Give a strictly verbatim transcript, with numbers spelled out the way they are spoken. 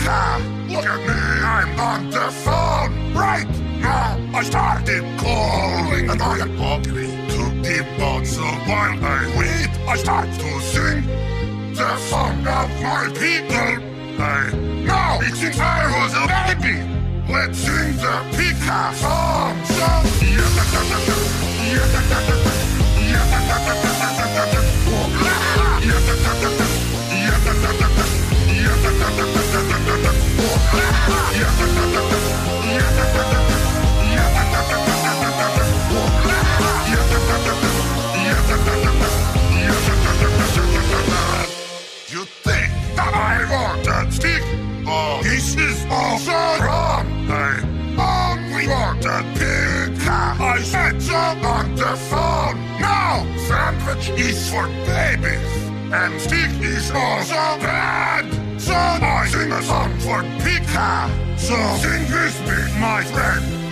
Pika. Look at me, I'm on the phone right now. I started calling and I am hungry to deep down. So while I wait, I start to sing the song of my people. I now since I was a baby, let's sing the Pika song. So yeah, da, da, da, da. Yeah, da, da, da, da. Yeah, da, da, da, da, da, da, da, da. Oh, ah. Yeah, da, da, da, da. Yeah, da, da, da, da. Yeah, da, da, da, da, da, da, da, da. Oh, ah. Yeah, da, da, da, da. Yeah, da, da, da, da. Yeah, da, da, da, da, da, da, da, da. Oh, ah. Yeah, da, da, da, da. Yeah, da, da, da, da. Yeah, da, da, da, da, da, da, da. You think that I want that stick? Oh, this is also wrong. I only want that Pika. I said so on the phone. Now, sandwich is for babies, and stick is also bad. So I sing a song for Pika. So sing with me, my friend.